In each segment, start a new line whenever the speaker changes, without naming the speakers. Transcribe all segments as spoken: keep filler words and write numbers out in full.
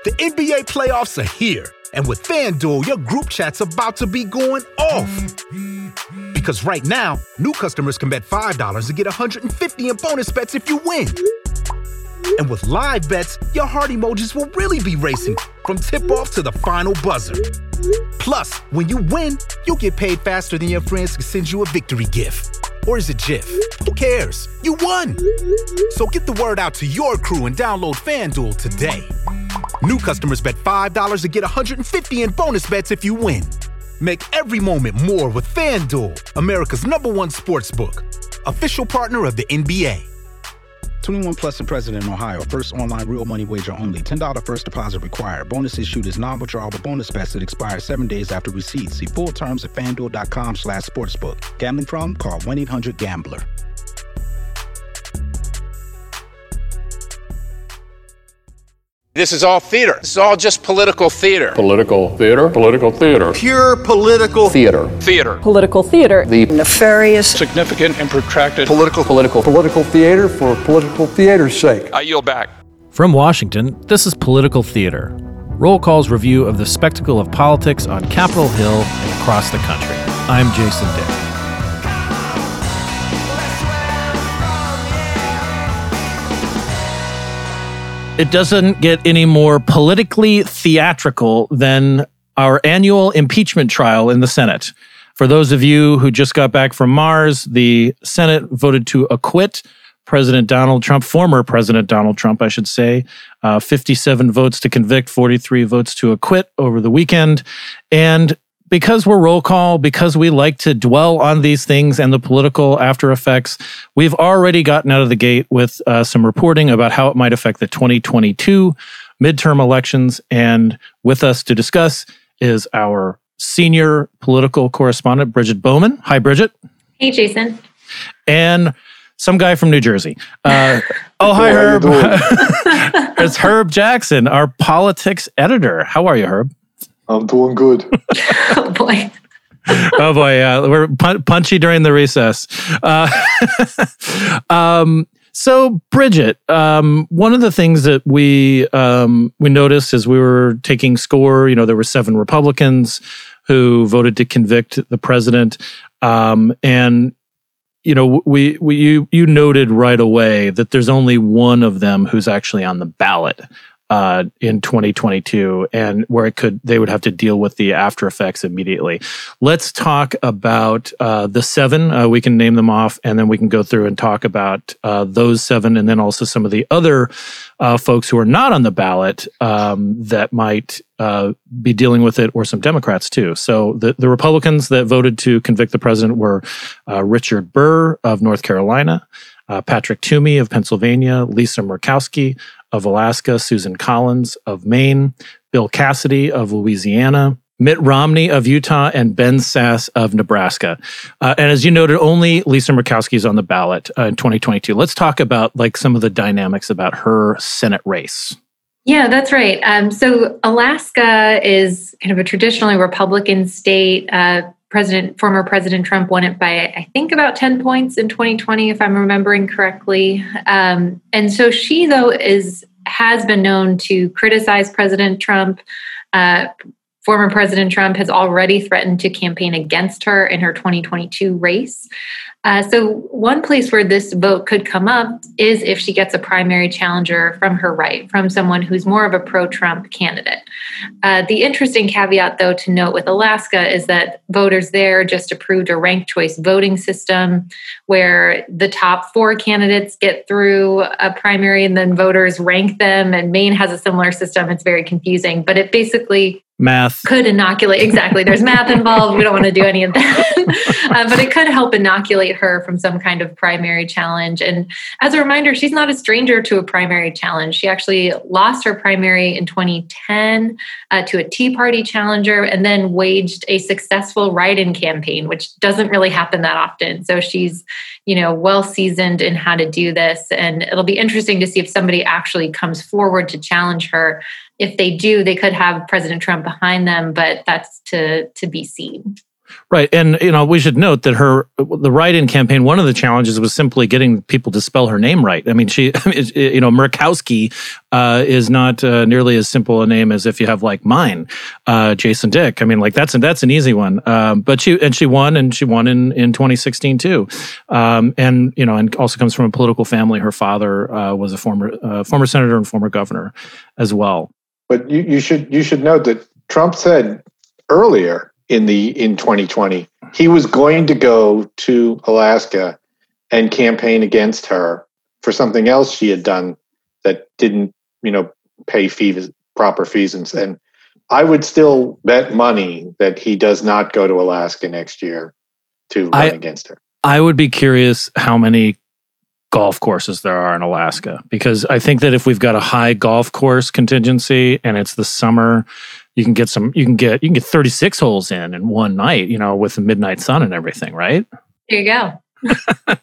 The N B A playoffs are here, and with FanDuel, your group chat's about to be going off. Because right now, new customers can bet five dollars and get one hundred fifty dollars in bonus bets if you win. And with live bets, your heart emojis will really be racing from tip-off to the final buzzer. Plus, when you win, you'll get paid faster than your friends can send you a victory gift. Or is it GIF? Who cares? You won! So get the word out to your crew and download FanDuel today. New customers bet five dollars and get one hundred fifty dollars in bonus bets if you win. Make every moment more with FanDuel, America's number one sportsbook. Official partner of the N B A.
twenty-one plus and present in Ohio. First online real money wager only. ten dollars first deposit required. Bonus issued is non-withdrawable bonus bets that expire seven days after receipt. See full terms at FanDuel.com slash sportsbook. Gambling problem? Call one eight hundred gambler.
This is all theater. This is all just political theater.
Political theater. Political theater.
Pure political
theater.
Theater.
Political theater.
The
nefarious,
significant, and protracted
political political
political theater for political theater's sake.
I yield back.
From Washington, this is Political Theater, Roll Call's review of the spectacle of politics on Capitol Hill and across the country. I'm Jason Dick. It doesn't get any more politically theatrical than our annual impeachment trial in the Senate. For those of you who just got back from Mars, the Senate voted to acquit President Donald Trump, former President Donald Trump, I should say, uh, fifty-seven votes to convict, forty-three votes to acquit over the weekend. And because we're roll call, because we like to dwell on these things and the political after effects, we've already gotten out of the gate with uh, some reporting about how it might affect the twenty twenty-two midterm elections. And with us to discuss is our senior political correspondent, Bridget Bowman. Hi, Bridget.
Hey, Jason.
And some guy from New Jersey. Uh, oh, hi, Herb. It's Herb Jackson, our politics editor. How are you, Herb?
I'm doing good.
Oh, boy.
oh, boy. Yeah. We're pun- punchy during the recess. Uh, um, so, Bridget, um, one of the things that we um, we noticed as we were taking score, you know, there were seven Republicans who voted to convict the president. Um, and, you know, we, we you you noted right away that there's only one of them who's actually on the ballot Uh, in twenty twenty-two, and where it could they would have to deal with the after effects immediately. Let's talk about uh, the seven. Uh, we can name them off, and then we can go through and talk about uh, those seven, and then also some of the other uh, folks who are not on the ballot um, that might uh, be dealing with it, or some Democrats too. So the, the Republicans that voted to convict the president were uh, Richard Burr of North Carolina, uh, Patrick Toomey of Pennsylvania, Lisa Murkowski of Alaska, Susan Collins of Maine, Bill Cassidy of Louisiana, Mitt Romney of Utah, and Ben Sasse of Nebraska. Uh, and as you noted, only Lisa Murkowski is on the ballot uh, in twenty twenty-two. Let's talk about like some of the dynamics about her Senate race.
Yeah, that's right. Um, so Alaska is kind of a traditionally Republican state. Uh, President, former President Trump won it by, I think, about ten points in twenty twenty, if I'm remembering correctly. Um, and so she, though, is has been known to criticize President Trump. Uh, former President Trump has already threatened to campaign against her in her twenty twenty-two race. Uh, so one place where this vote could come up is if she gets a primary challenger from her right, from someone who's more of a pro-Trump candidate. Uh, the interesting caveat, though, to note with Alaska is that voters there just approved a ranked choice voting system where the top four candidates get through a primary and then voters rank them. And Maine has a similar system. It's very confusing, but it basically
Math.
Could inoculate. Exactly. There's math involved. We don't want to do any of that. uh, but it could help inoculate her from some kind of primary challenge. And as a reminder, she's not a stranger to a primary challenge. She actually lost her primary in twenty ten uh, to a Tea Party challenger and then waged a successful write-in campaign, which doesn't really happen that often. So she's, you know, well seasoned in how to do this. And it'll be interesting to see if somebody actually comes forward to challenge her. If they do, they could have President Trump behind them, but that's to to be seen.
Right. And, you know, we should note that her, the write-in campaign, one of the challenges was simply getting people to spell her name right. I mean, she, I mean, you know, Murkowski uh, is not uh, nearly as simple a name as if you have like mine, uh, Jason Dick. I mean, like that's, that's an easy one. Um, but she, and she won and she won in, in twenty sixteen too. Um, and, you know, and also comes from a political family. Her father uh, was a former, uh, former senator and former governor as well.
But you, you should, you should note that Trump said earlier, in the in twenty twenty, he was going to go to Alaska and campaign against her for something else she had done that didn't, you know, pay fees, proper fees. And, and I would still bet money that he does not go to Alaska next year to run I, against her.
I would be curious how many golf courses there are in Alaska, because I think that if we've got a high golf course contingency and it's the summer, you can get some, you can get, you can get thirty-six holes in in one night, you know, with the midnight sun and everything, right?
There you go.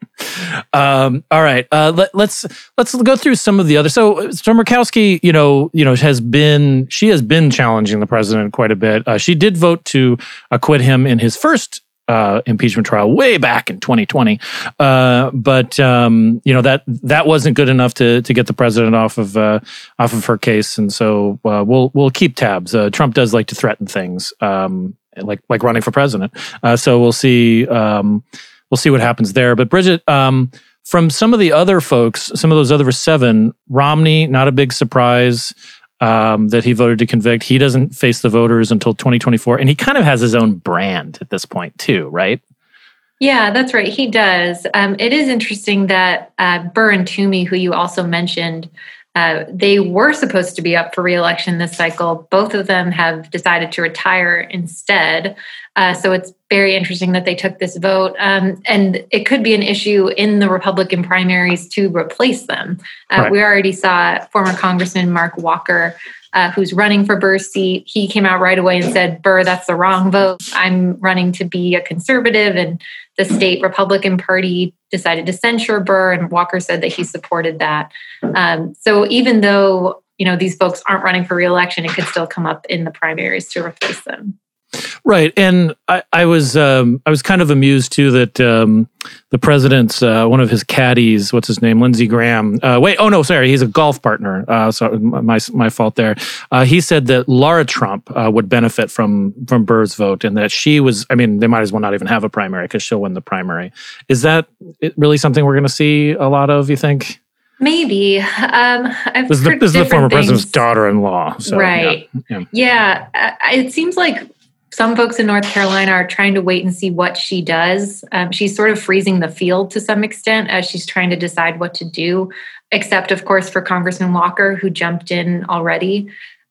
um, all right. Uh, let, let's, let's go through some of the other. So, so Murkowski, you know, you know, has been, she has been challenging the president quite a bit. Uh, she did vote to acquit him in his first Uh, impeachment trial way back in twenty twenty, uh, but um, you know that that wasn't good enough to to get the president off of uh, off of her case, and so uh, we'll we'll keep tabs. Uh, Trump does like to threaten things, um, like like running for president. Uh, so we'll see um, we'll see what happens there. But Bridget, um, from some of the other folks, some of those other seven, Romney, not a big surprise. Um, that he voted to convict. He doesn't face the voters until twenty twenty-four, and he kind of has his own brand at this point too, right?
Yeah, that's right. He does. Um, it is interesting that uh, Burr and Toomey, who you also mentioned, uh, they were supposed to be up for re-election this cycle. Both of them have decided to retire instead. Uh, so it's very interesting that they took this vote. Um, and it could be an issue in the Republican primaries to replace them. Uh, right. We already saw former Congressman Mark Walker, uh, who's running for Burr's seat. He came out right away and said, Burr, that's the wrong vote. I'm running to be a conservative. And the state Republican Party decided to censure Burr, and Walker said that he supported that. Um, so even though, you know, these folks aren't running for re-election, it could still come up in the primaries to replace them.
Right, and I, I was um, I was kind of amused too that um, the president's uh, one of his caddies, what's his name, Lindsey Graham. Uh, wait, oh no, sorry, he's a golf partner. Uh, so my my fault there. Uh, he said that Lara Trump uh, would benefit from from Burr's vote, and that she was. I mean, they might as well not even have a primary because she'll win the primary. Is that really something we're going to see a lot of? You think?
Maybe. Um, I've
this is the, this is the former
things.
president's daughter-in-law, so,
right?
Yeah, yeah.
yeah uh, it seems like some folks in North Carolina are trying to wait and see what she does. Um, she's sort of freezing the field to some extent as she's trying to decide what to do, except, of course, for Congressman Walker, who jumped in already.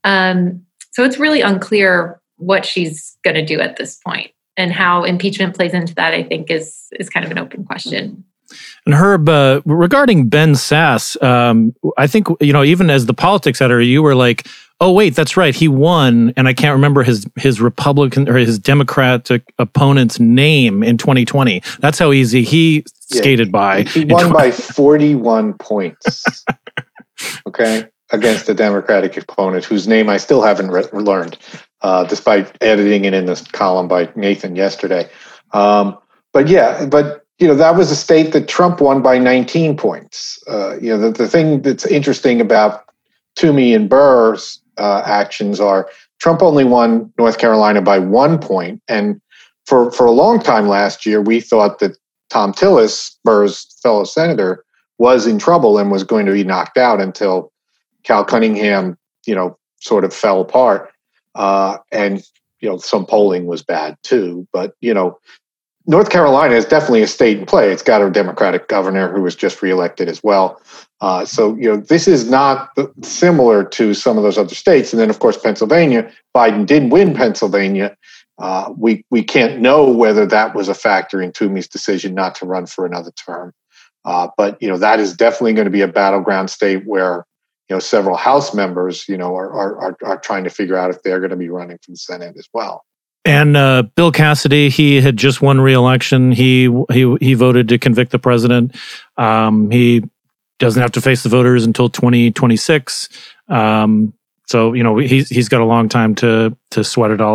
Um, so it's really unclear what she's going to do at this point, and how impeachment plays into that, I think, is is kind of an open question.
And Herb, uh, regarding Ben Sasse, um, I think, you know, even as the politics editor, you were like, oh, wait, that's right, he won, and I can't remember his his Republican or his Democratic opponent's name in twenty twenty. That's how easy he yeah, skated by.
He won by forty-one points, okay, against the Democratic opponent, whose name I still haven't re- learned, uh, despite editing it in this column by Nathan yesterday. Um, but yeah, but you know, that was a state that Trump won by nineteen points. Uh, you know, the, the thing that's interesting about Toomey and Burr's uh, actions are Trump only won North Carolina by one point. And for, for a long time last year, we thought that Tom Tillis, Burr's fellow senator, was in trouble and was going to be knocked out until Cal Cunningham, you know, sort of fell apart. Uh, and, you know, some polling was bad too. But, you know, North Carolina is definitely a state in play. It's got a Democratic governor who was just reelected as well. Uh, so, you know, this is not similar to some of those other states. And then, of course, Pennsylvania, Biden did win Pennsylvania. Uh, we we can't know whether that was a factor in Toomey's decision not to run for another term. Uh, but, you know, that is definitely going to be a battleground state where, you know, several House members, you know, are are are, are trying to figure out if they're going to be running for the Senate as well.
And uh, Bill Cassidy, he had just won re-election. He he he voted to convict the president. Um, he doesn't have to face the voters until twenty twenty-six. Um, so you know he's he's got a long time to to sweat it all out.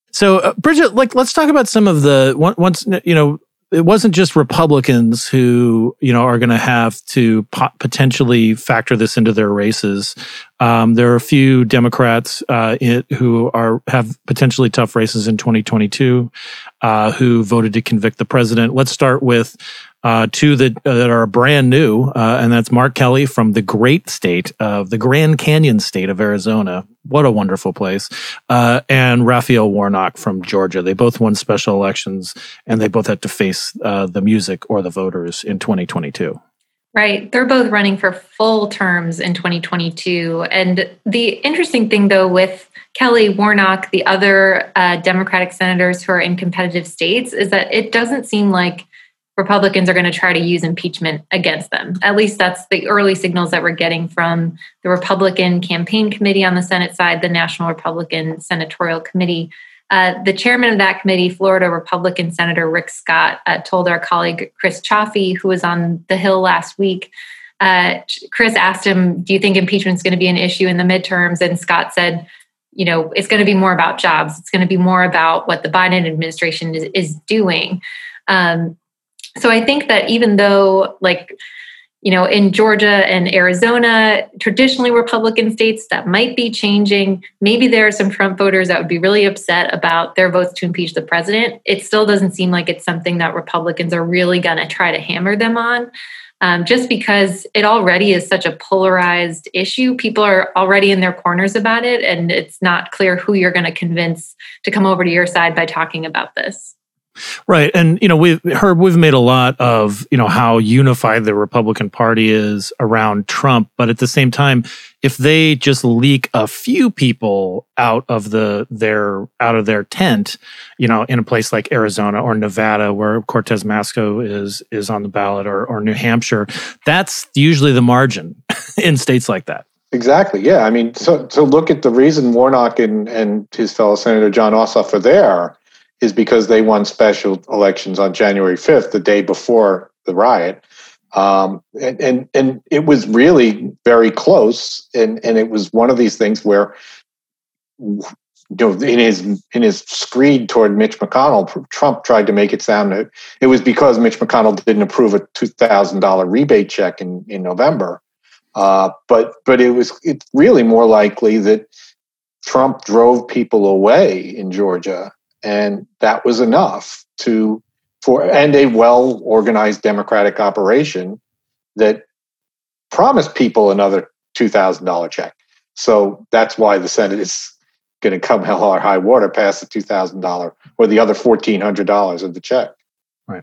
So, uh, Bridget, like, let's talk about some of the once you know. It wasn't just Republicans who, you know, are going to have to po- potentially factor this into their races. Um, there are a few Democrats uh, in, who are have potentially tough races in twenty twenty-two uh, who voted to convict the president. Let's start with uh, two that, uh, that are brand new, uh, and that's Mark Kelly from the great state of the Grand Canyon state of Arizona. What a wonderful place. Uh, and Raphael Warnock from Georgia. They both won special elections, and they both had to face uh, the music or the voters in twenty twenty-two.
Right. They're both running for full terms in twenty twenty-two. And the interesting thing, though, with Kelly, Warnock, the other uh, Democratic senators who are in competitive states, is that it doesn't seem like Republicans are going to try to use impeachment against them. At least that's the early signals that we're getting from the Republican Campaign Committee on the Senate side, the National Republican Senatorial Committee. Uh, the chairman of that committee, Florida Republican Senator Rick Scott, uh, told our colleague Chris Chaffee, who was on the Hill last week, uh, Chris asked him, do you think impeachment is going to be an issue in the midterms? And Scott said, you know, it's going to be more about jobs. It's going to be more about what the Biden administration is, is doing. Um, So I think that even though, like, you know, in Georgia and Arizona, traditionally Republican states, that might be changing. Maybe there are some Trump voters that would be really upset about their votes to impeach the president. It still doesn't seem like it's something that Republicans are really going to try to hammer them on, um, just because it already is such a polarized issue. People are already in their corners about it, and it's not clear who you're going to convince to come over to your side by talking about this.
Right. And, you know, we've heard, we've made a lot of, you know, how unified the Republican Party is around Trump. But at the same time, if they just leak a few people out of the their out of their tent, you know, in a place like Arizona or Nevada, where Cortez Masto is is on the ballot, or, or New Hampshire, that's usually the margin in states like that.
Exactly. Yeah. I mean, so so look at the reason Warnock and, and his fellow Senator John Ossoff are there is because they won special elections on January fifth, the day before the riot. Um, and, and and it was really very close. And, and it was one of these things where, you know, in his in his screed toward Mitch McConnell, Trump tried to make it sound that it was because Mitch McConnell didn't approve a two thousand dollars rebate check in, in November. Uh, but but it was it's really more likely that Trump drove people away in Georgia. And that was enough to for and a well-organized Democratic operation that promised people another two thousand dollars check. So that's why the Senate is going to come hell or high water past the two thousand dollars or the other fourteen hundred dollars of the check.
Right.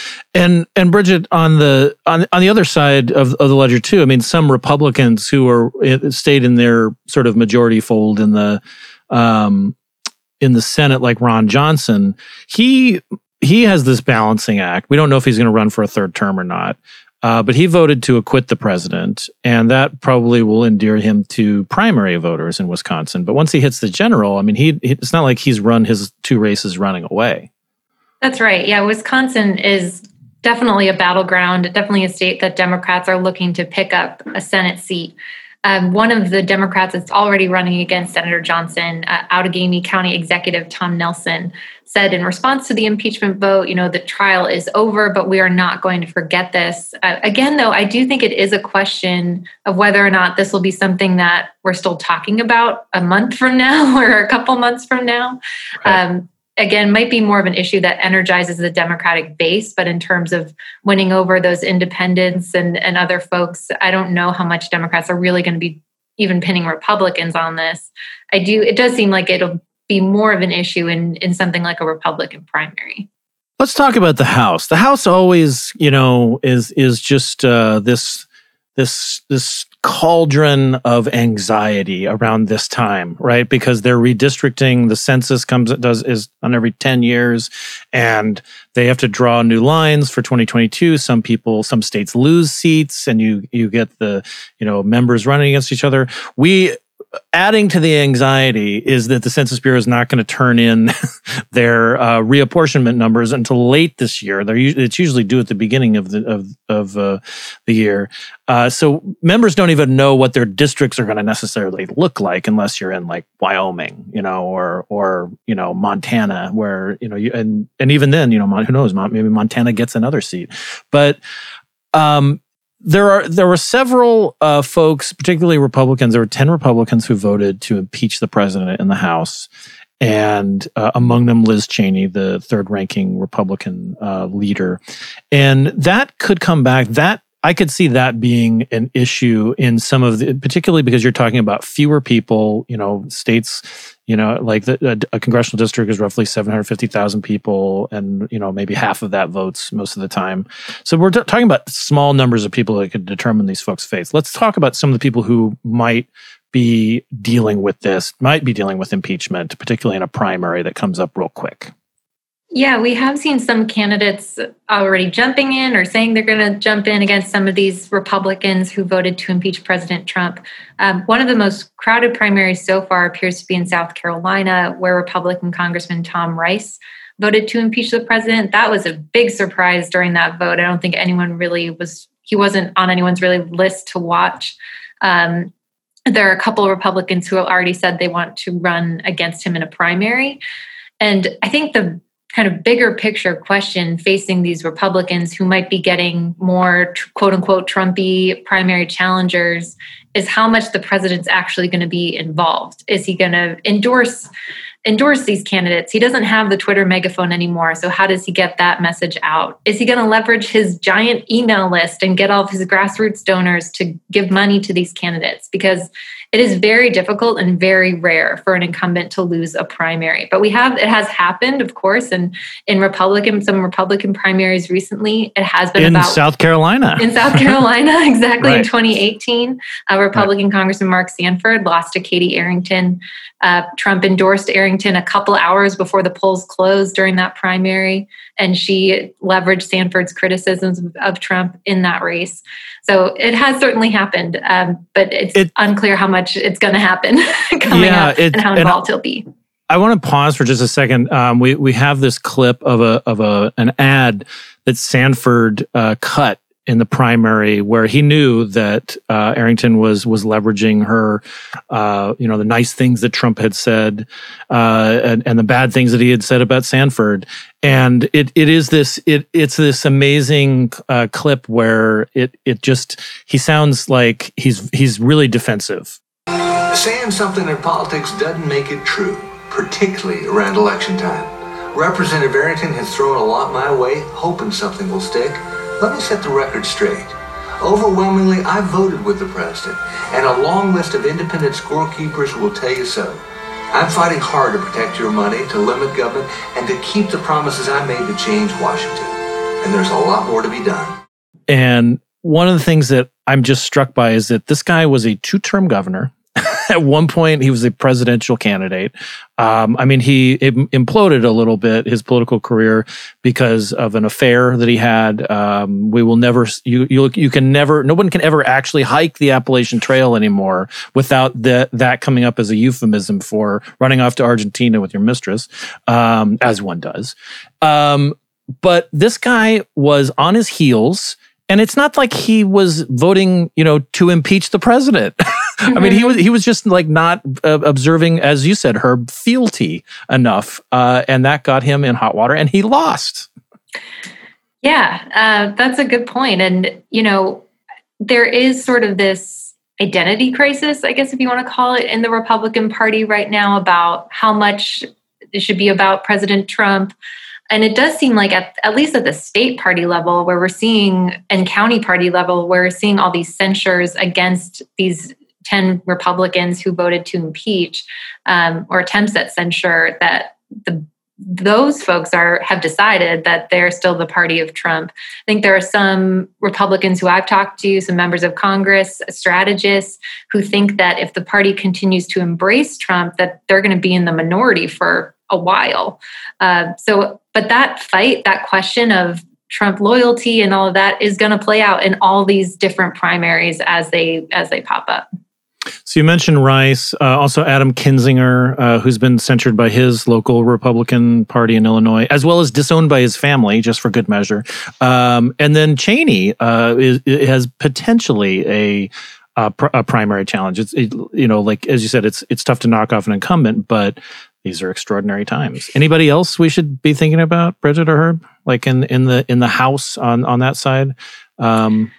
And and Bridget, on the on on the other side of, of the ledger too, I mean, some Republicans who are stayed in their sort of majority fold in the um, in the Senate, like Ron Johnson, he he has this balancing act. We don't know if he's going to run for a third term or not, uh, but he voted to acquit the president, and that probably will endear him to primary voters in Wisconsin. But once he hits the general, I mean, he it's not like he's run his two races running away.
That's right. Yeah, Wisconsin is definitely a battleground, definitely a state that Democrats are looking to pick up a Senate seat. Um, one of the Democrats that's already running against Senator Johnson, uh, Outagamie County Executive Tom Nelson, said in response to the impeachment vote, you know, the trial is over, but we are not going to forget this. Uh, again, though, I do think it is a question of whether or not this will be something that we're still talking about a month from now or a couple months from now. Right. Um, Again, might be more of an issue that energizes the Democratic base, but in terms of winning over those independents and, and other folks, I don't know how much Democrats are really going to be even pinning Republicans on this. I do. It does seem like it'll be more of an issue in, in something like a Republican primary.
Let's talk about the House. The House always, you know, is is just uh, this this this cauldron of anxiety around this time, right? Because they're redistricting. The census comes does is on every ten years, and they have to draw new lines for twenty twenty-two. Some people, some states lose seats, and you you get the you know members running against each other. We adding to the anxiety is that the Census Bureau is not going to turn in their uh, reapportionment numbers until late this year. They're usually, it's usually due at the beginning of the of of uh, the year. Uh, so members don't even know what their districts are going to necessarily look like unless you're in like Wyoming, you know, or or you know Montana, where you know you and and even then, you know, who knows, maybe Montana gets another seat, but. Um, There are there were several uh, folks, particularly Republicans. There were ten Republicans who voted to impeach the president in the House, and uh, among them Liz Cheney, the third-ranking Republican uh, leader. And that could come back. That I could see that being an issue in some of the, particularly because you're talking about fewer people. You know, states. You know, like the, a, a congressional district is roughly seven hundred fifty thousand people, and, you know, maybe half of that votes most of the time. So we're t- talking about small numbers of people that could determine these folks' fates. Let's talk about some of the people who might be dealing with this, might be dealing with impeachment, particularly in a primary that comes up real quick.
Yeah, we have seen some candidates already jumping in or saying they're going to jump in against some of these Republicans who voted to impeach President Trump. Um, one of the most crowded primaries so far appears to be in South Carolina, where Republican Congressman Tom Rice voted to impeach the president. That was a big surprise during that vote. I don't think anyone really was, he wasn't on anyone's really list to watch. Um, there are a couple of Republicans who have already said they want to run against him in a primary. And I think the kind of bigger picture question facing these Republicans who might be getting more quote unquote Trumpy primary challengers is how much the president's actually going to be involved. Is he going to endorse endorse these candidates? He doesn't have the Twitter megaphone anymore. So how does he get that message out? Is he going to leverage his giant email list and get all of his grassroots donors to give money to these candidates? Because it is very difficult and very rare for an incumbent to lose a primary. But we have, it has happened, of course, and in Republican, some Republican primaries recently, it has been
in
about-
South Carolina.
In South Carolina, exactly.
Right.
In twenty eighteen, uh, Republican right. Congressman Mark Sanford lost to Katie Arrington. Uh, Trump endorsed Arrington a couple hours before the polls closed during that primary, and she leveraged Sanford's criticisms of, of Trump in that race. So it has certainly happened, um, but it's it, unclear how much it's going to happen coming
yeah,
up
it,
and how involved he'll be.
I want to pause for just a second. Um, we we have this clip of a of a an ad that Sanford uh, cut in the primary, where he knew that uh, Arrington was was leveraging her, uh, you know, the nice things that Trump had said, uh, and, and the bad things that he had said about Sanford. And it it is this it it's this amazing uh, clip where it it just he sounds like he's he's really defensive.
Saying something in politics doesn't make it true, particularly around election time. Representative Arrington has thrown a lot my way, hoping something will stick. Let me set the record straight. Overwhelmingly, I voted with the president, and a long list of independent scorekeepers will tell you so. I'm fighting hard to protect your money, to limit government, and to keep the promises I made to change Washington. And there's a lot more to be done.
And one of the things that I'm just struck by is that this guy was a two-term governor. At one point, he was a presidential candidate. Um, I mean, he im- imploded a little bit, his political career, because of an affair that he had. Um, we will never, you, you, you can never, no one can ever actually hike the Appalachian Trail anymore without the, that coming up as a euphemism for running off to Argentina with your mistress, um, as one does. Um, but this guy was on his heels. And it's not like he was voting, you know, to impeach the president. Mm-hmm. I mean, he was he was just like not uh, observing, as you said, Herb, fealty enough, uh, and that got him in hot water, and he lost.
Yeah, uh, that's a good point. And you know, there is sort of this identity crisis, I guess, if you want to call it, in the Republican Party right now about how much it should be about President Trump. And it does seem like at, at least at the state party level, where we're seeing, and county party level, where we're seeing all these censures against these ten Republicans who voted to impeach, um, or attempts at censure, that the those folks are have decided that they're still the party of Trump. I think there are some Republicans who I've talked to, some members of Congress, strategists, who think that if the party continues to embrace Trump, that they're going to be in the minority for a while. Uh, so, but that fight, that question of Trump loyalty and all of that is going to play out in all these different primaries as they as they pop up.
So you mentioned Rice, uh, also Adam Kinzinger, uh, who's been censured by his local Republican Party in Illinois, as well as disowned by his family, just for good measure. Um, and then Cheney uh, is, has potentially a, a, pr- a primary challenge. It's it, you know, like as you said, it's it's tough to knock off an incumbent, but these are extraordinary times. Anybody else we should be thinking about, Bridget or Herb, like in in the in the House on on that side? Um,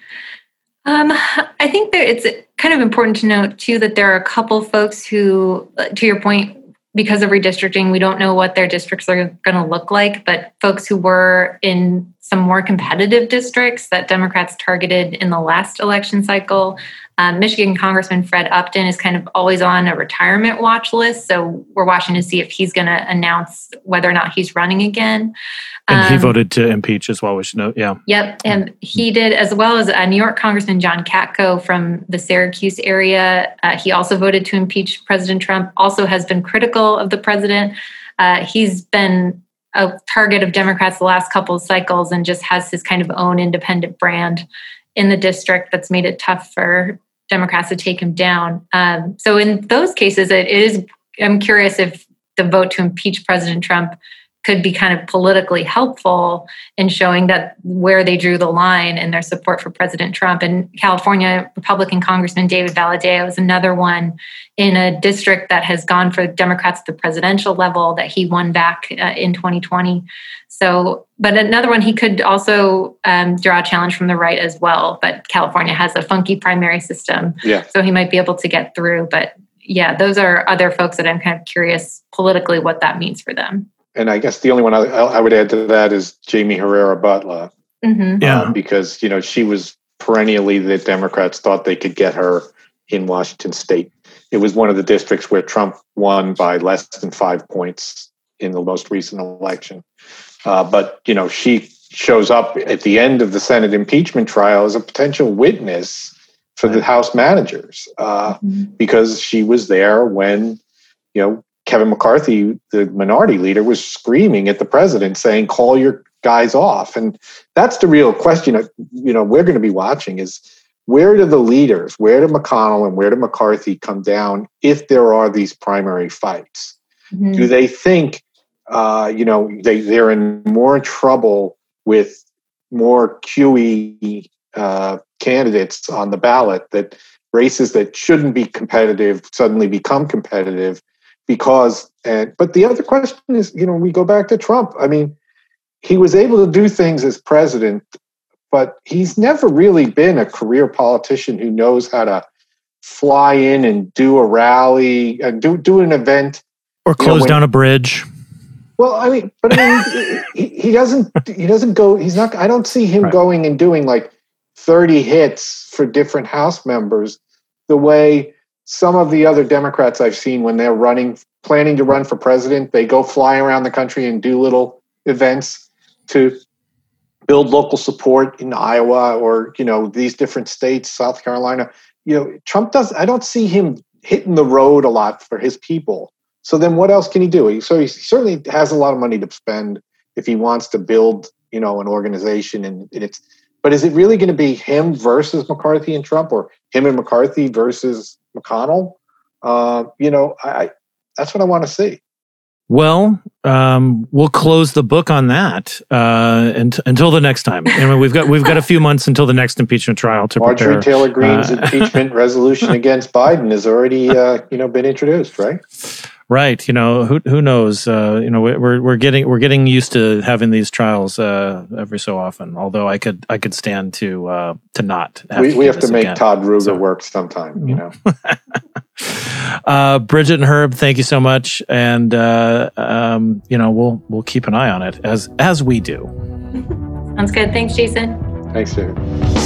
Um, I think that it's kind of important to note, too, that there are a couple folks who, to your point, because of redistricting, we don't know what their districts are going to look like, but folks who were in some more competitive districts that Democrats targeted in the last election cycle. Um, Michigan Congressman Fred Upton is kind of always on a retirement watch list, so we're watching to see if he's going to announce whether or not he's running again.
And um, he voted to impeach as well, we should note, yeah.
Yep, and he did, as well as uh, New York Congressman John Katko from the Syracuse area. Uh, he also voted to impeach President Trump, also has been critical of the president. Uh, he's been a target of Democrats the last couple of cycles and just has his kind of own independent brand in the district that's made it tough for Democrats to take him down. Um, so in those cases, it is, I'm curious if the vote to impeach President Trump could be kind of politically helpful in showing that where they drew the line in their support for President Trump. And California Republican Congressman David Valadao is another one in a district that has gone for Democrats at the presidential level that he won back uh, in twenty twenty. So, but another one, he could also um, draw a challenge from the right as well. But California has a funky primary system,
yeah.
so he might be able to get through. But yeah, those are other folks that I'm kind of curious politically what that means for them.
And I guess the only one I, I would add to that is Jamie Herrera Butler.
Mm-hmm.
Yeah.
Um, because, you know, she was perennially the Democrats thought they could get her in Washington State. It was one of the districts where Trump won by less than five points in the most recent election. Uh, but, you know, she shows up at the end of the Senate impeachment trial as a potential witness for the House managers uh, mm-hmm. because she was there when, you know, Kevin McCarthy, the minority leader, was screaming at the president saying, call your guys off. And that's the real question, you know, we're going to be watching is where do the leaders, where do McConnell and where do McCarthy come down if there are these primary fights? Mm-hmm. Do they think, uh, you know, they, they're in more trouble with more Q E uh, candidates on the ballot, that races that shouldn't be competitive suddenly become competitive? Because, and but the other question is, you know, we go back to Trump. I mean, he was able to do things as president, but he's never really been a career politician who knows how to fly in and do a rally and do do an event
or close you know, when, down a bridge.
Well, I mean, but I mean, he, he doesn't. He doesn't go. He's not. I don't see him right. going and doing like thirty hits for different House members the way some of the other Democrats I've seen when they're running, planning to run for president, they go fly around the country and do little events to build local support in Iowa or, you know, these different states, South Carolina. You know, Trump does, I don't see him hitting the road a lot for his people. So then what else can he do? So he certainly has a lot of money to spend if he wants to build, you know, an organization and, and it's, but is it really going to be him versus McCarthy and Trump or him and McCarthy versus McConnell? Uh, you know, I, that's what I want to see.
Well, um, we'll close the book on that uh, and, until the next time. I mean, we've got we've got a few months until the next impeachment trial to
Marjorie
prepare.
Taylor Greene's
uh,
impeachment resolution against Biden has already, uh, you know, been introduced, right?
Right. You know, who who knows? Uh, you know, we're we're getting we're getting used to having these trials uh, every so often. Although I could I could stand to uh, to not. Have
we
to
we have to make
again.
Todd Ruger
so.
work sometime. You know.
uh, Bridget and Herb, thank you so much, and uh, um, you know we'll we'll keep an eye on it as as we do.
Sounds good. Thanks, Jason.
Thanks, David.